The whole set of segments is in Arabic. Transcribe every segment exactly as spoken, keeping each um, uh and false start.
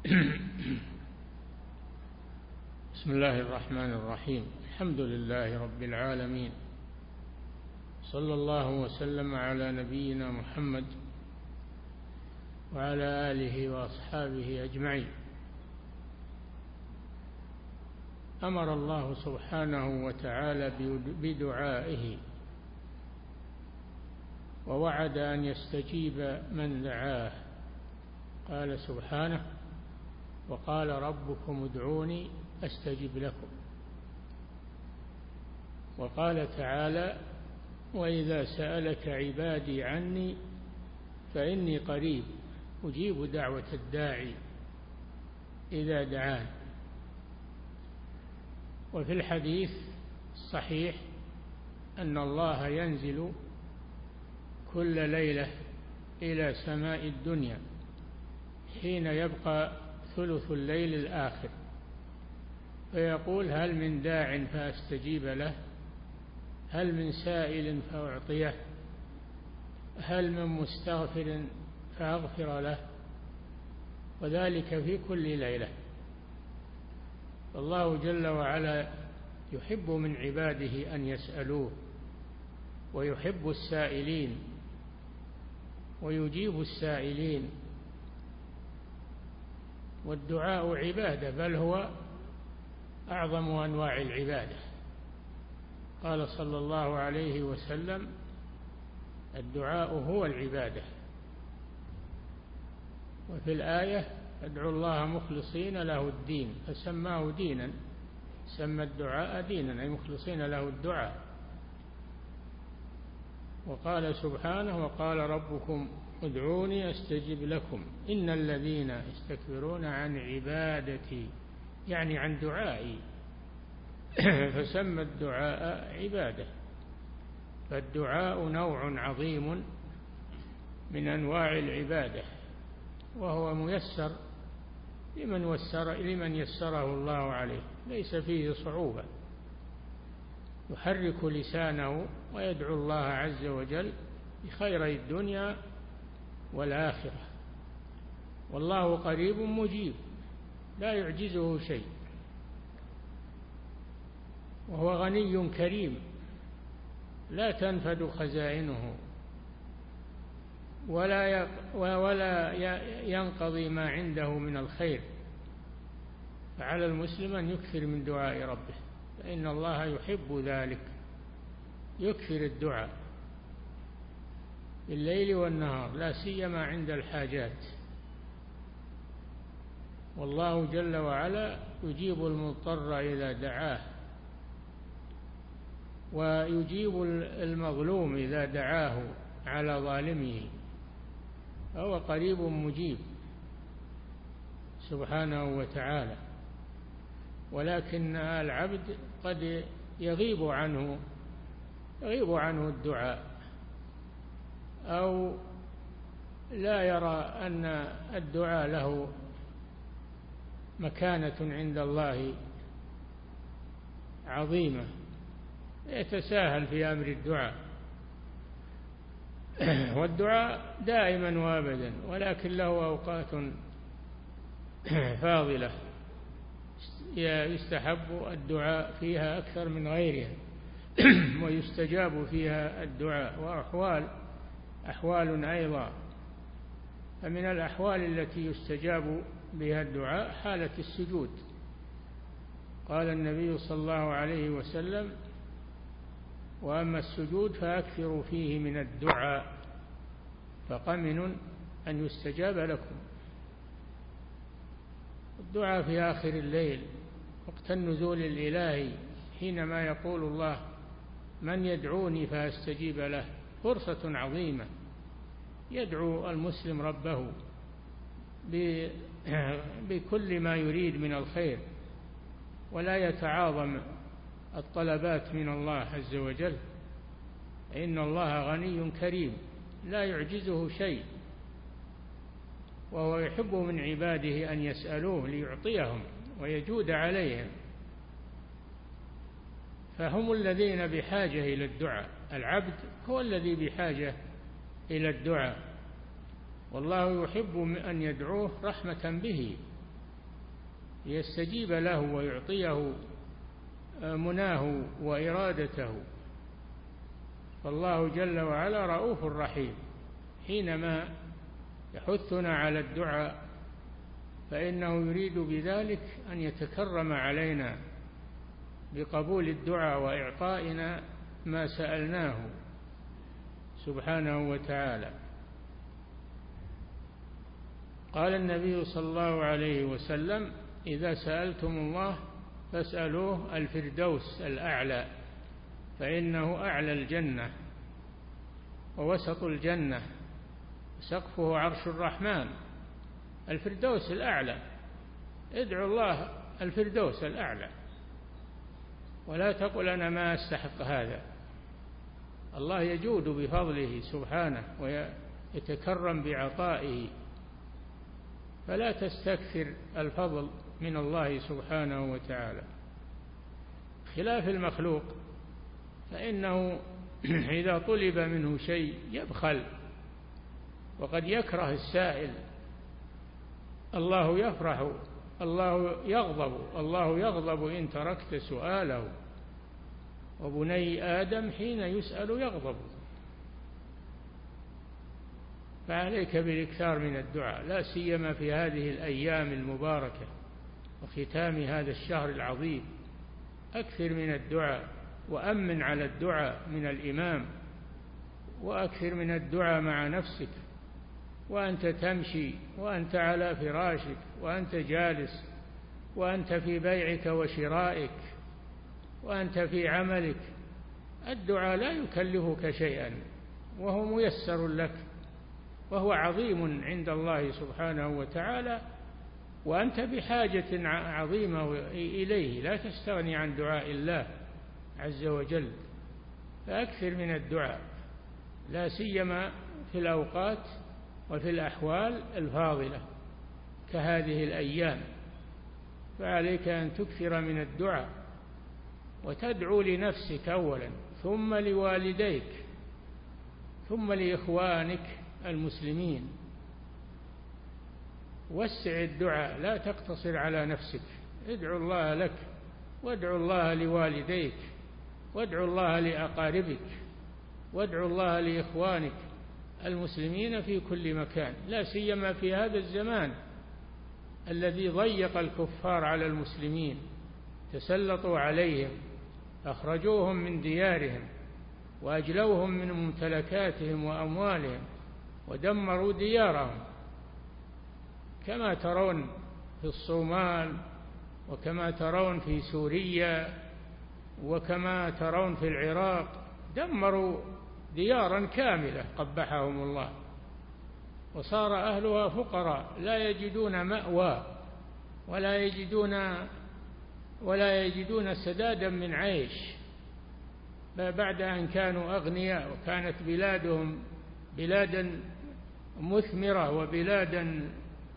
بسم الله الرحمن الرحيم. الحمد لله رب العالمين، صلى الله وسلم على نبينا محمد وعلى آله وأصحابه أجمعين. أمر الله سبحانه وتعالى بدعائه، ووعد أن يستجيب من دعاه. قال سبحانه: وقال ربكم ادعوني أستجب لكم. وقال تعالى: وإذا سألك عبادي عني فإني قريب أجيب دعوة الداعي إذا دعان. وفي الحديث الصحيح أن الله ينزل كل ليلة إلى سماء الدنيا حين يبقى ثلث الليل الآخر، فيقول: هل من داع فأستجيب له؟ هل من سائل فأعطيه؟ هل من مستغفر فأغفر له؟ وذلك في كل ليلة. الله جل وعلا يحب من عباده أن يسألوه، ويحب السائلين، ويجيب السائلين. والدعاء عبادة، بل هو أعظم أنواع العبادة. قال صلى الله عليه وسلم: الدعاء هو العبادة. وفي الآية: ادعوا الله مخلصين له الدين، فسماه دينا، سمى الدعاء دينا أي مخلصين له الدعاء. وقال سبحانه: وقال ربكم ادعوني أستجب لكم إن الذين يستكبرون عن عبادتي، يعني عن دعائي. فسمى الدعاء عبادة. فالدعاء نوع عظيم من أنواع العبادة، وهو ميسر لمن وسر لمن يسره الله عليه، ليس فيه صعوبة. يحرك لسانه ويدعو الله عز وجل بخيري الدنيا والآخرة. والله قريب مجيب، لا يعجزه شيء، وهو غني كريم لا تنفد خزائنه، ولا ولا ينقضي ما عنده من الخير. فعلى المسلم أن يكثر من دعاء ربه، فإن الله يحب ذلك. يكثر الدعاء بالليل والنهار، لا سيما عند الحاجات. والله جل وعلا يجيب المضطر إذا دعاه، ويجيب المظلوم إذا دعاه على ظالمه، فهو قريب مجيب سبحانه وتعالى. ولكن العبد قد يغيب عنه يغيب عنه الدعاء، أو لا يرى أن الدعاء له مكانة عند الله عظيمة، يتساهل في أمر الدعاء. والدعاء دائما وابدا، ولكن له أوقات فاضلة يستحب الدعاء فيها أكثر من غيرها، ويستجاب فيها الدعاء. وأحوال أحوال أيضا. فمن الأحوال التي يستجاب بها الدعاء حالة السجود. قال النبي صلى الله عليه وسلم: وأما السجود فأكثروا فيه من الدعاء فقمن أن يستجاب لكم. الدعاء في آخر الليل وقت النزول الإلهي، حينما يقول الله: من يدعوني فأستجيب له، فرصة عظيمة. يدعو المسلم ربه بكل ما يريد من الخير، ولا يتعاظم الطلبات من الله عز وجل. إن الله غني كريم لا يعجزه شيء، وهو يحب من عباده أن يسألوه ليعطيهم ويجود عليهم. فهم الذين بحاجة إلى الدعاء. العبد هو الذي بحاجة إلى الدعاء، والله يحب أن يدعوه رحمة به ليستجيب له ويعطيه مناه وإرادته. فالله جل وعلا رؤوف رحيم حينما يحثنا على الدعاء، فإنه يريد بذلك أن يتكرم علينا بقبول الدعاء وإعطائنا ما سألناه سبحانه وتعالى. قال النبي صلى الله عليه وسلم: إذا سألتم الله فاسألوه الفردوس الأعلى، فإنه أعلى الجنة ووسط الجنة، سقفه عرش الرحمن. الفردوس الأعلى، ادعوا الله الفردوس الأعلى، ولا تقل أنا ما أستحق هذا. الله يجود بفضله سبحانه ويتكرم بعطائه، فلا تستكثر الفضل من الله سبحانه وتعالى، خلاف المخلوق، فإنه إذا طلب منه شيء يبخل وقد يكره السائل. الله يفرح، الله يغضب، الله يغضب إن تركت سؤاله، وبني آدم حين يسأل يغضب. فعليك بالإكثار من الدعاء، لا سيما في هذه الأيام المباركة وختام هذا الشهر العظيم. أكثر من الدعاء، وأمن على الدعاء من الإمام، وأكثر من الدعاء مع نفسك وأنت تمشي، وأنت على فراشك، وأنت جالس، وأنت في بيعك وشرائك، وأنت في عملك. الدعاء لا يكلفك شيئا وهو ميسر لك، وهو عظيم عند الله سبحانه وتعالى، وأنت بحاجة عظيمة إليه، لا تستغني عن دعاء الله عز وجل. فأكثر من الدعاء، لا سيما في الأوقات وفي الأحوال الفاضلة كهذه الأيام. فعليك أن تكثر من الدعاء، وتدعو لنفسك أولا، ثم لوالديك، ثم لإخوانك المسلمين. وسع الدعاء، لا تقتصر على نفسك، ادعو الله لك، وادعو الله لوالديك، وادعو الله لأقاربك، وادعو الله لإخوانك المسلمين في كل مكان، لا سيما في هذا الزمان الذي ضيق الكفار على المسلمين، تسلطوا عليهم، أخرجوهم من ديارهم، وأجلوهم من ممتلكاتهم وأموالهم، ودمروا ديارهم، كما ترون في الصومال، وكما ترون في سوريا، وكما ترون في العراق. دمروا ديارا كاملة قبحهم الله، وصار أهلها فقراء لا يجدون مأوى ولا يجدون ولا يجدون سدادا من عيش، بعد أن كانوا أغنياء، وكانت بلادهم بلادا مثمرة وبلادا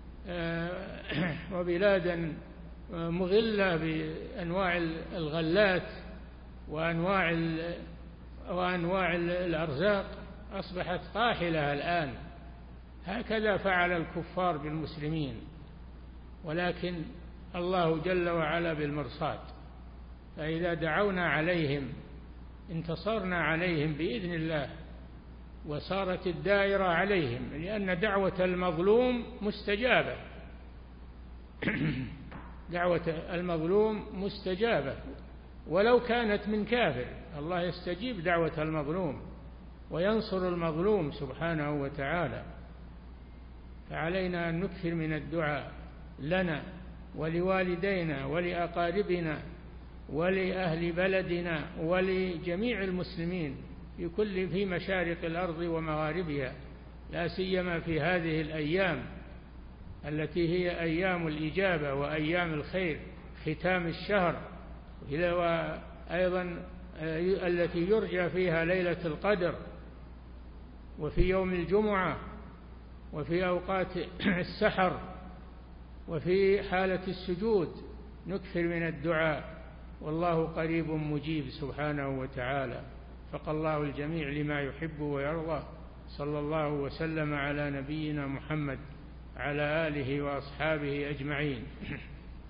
وبلادا مغلة بأنواع الغلات وأنواع وأنواع الأرزاق، أصبحت قاحلة الآن. هكذا فعل الكفار بالمسلمين، ولكن الله جل وعلا بالمرصاد، فإذا دعونا عليهم انتصرنا عليهم بإذن الله، وصارت الدائرة عليهم، لأن دعوة المظلوم مستجابة. دعوة المظلوم مستجابة ولو كانت من كافر، الله يستجيب دعوة المظلوم وينصر المظلوم سبحانه وتعالى. فعلينا أن نكثر من الدعاء لنا ولوالدينا ولأقاربنا ولأهل بلدنا ولجميع المسلمين في كل في مشارق الأرض ومغاربها، لا سيما في هذه الأيام التي هي أيام الإجابة وأيام الخير، ختام الشهر، وأيضا التي يرجى فيها ليلة القدر، وفي يوم الجمعة، وفي أوقات السحر، وفي حالة السجود. نكثر من الدعاء، والله قريب مجيب سبحانه وتعالى. وفق الله الجميع لما يحب ويرضى. صلى الله وسلم على نبينا محمد على آله وأصحابه أجمعين.